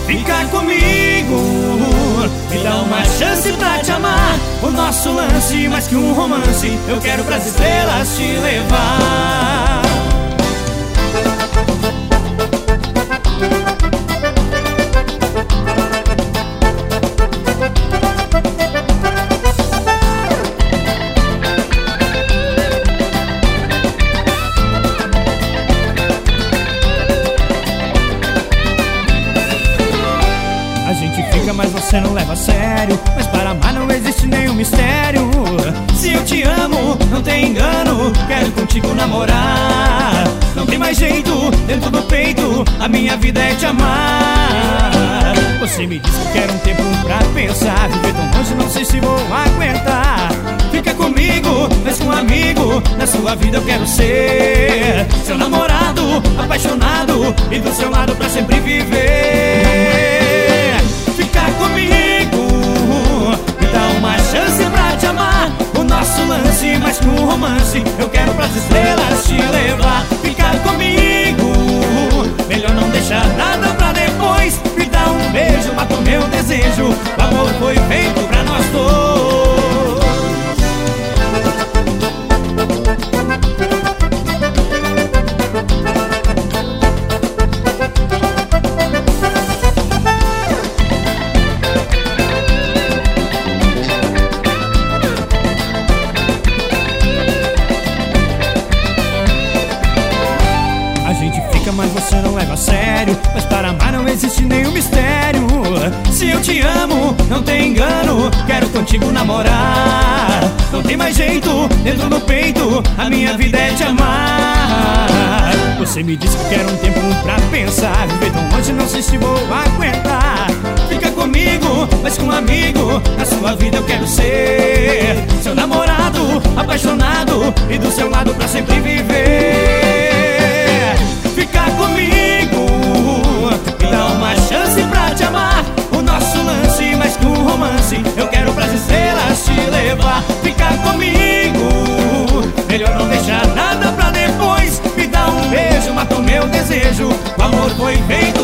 fica comigo, me dá uma chance pra te amar. O nosso lance, mais que um romance, eu quero pras estrelas te levar. A gente fica, mas você não leva a sério. Mas para amar não existe nenhum mistério. Se eu te amo, não tem engano, quero contigo namorar. Não tem mais jeito, dentro do peito, a minha vida é te amar. Você me disse que quer um tempo pra pensar. Viver tão longe, não sei se vou aguentar. Fica comigo, mas com um amigo, na sua vida eu quero ser seu namorado, apaixonado, e do seu lado pra sempre viver. Fica comigo, me dá uma chance pra te amar. O nosso lance, mais que um romance, eu quero pras estrelas te levar. Fica comigo, melhor não deixar nada pra depois. Me dá um beijo, mata o meu desejo. O amor foi feito pra nós dois. A gente fica, mas você não leva a sério. Mas para amar não existe nenhum mistério. Se eu te amo, não tem engano, quero contigo namorar. Não tem mais jeito, dentro do peito, a minha vida é te amar. Você me disse que quer um tempo pra pensar. Viver tão longe, não sei se vou aguentar. Fica comigo, mas com um amigo, na sua vida eu quero ser seu namorado, apaixonado, e do seu lado pra sempre viver. Fica comigo, me dá uma chance pra te amar. O nosso lance, mais que um romance, eu quero pras estrelas te levar. Fica comigo, melhor não deixar nada pra depois. Me dá um beijo, mata o meu desejo. O amor foi feito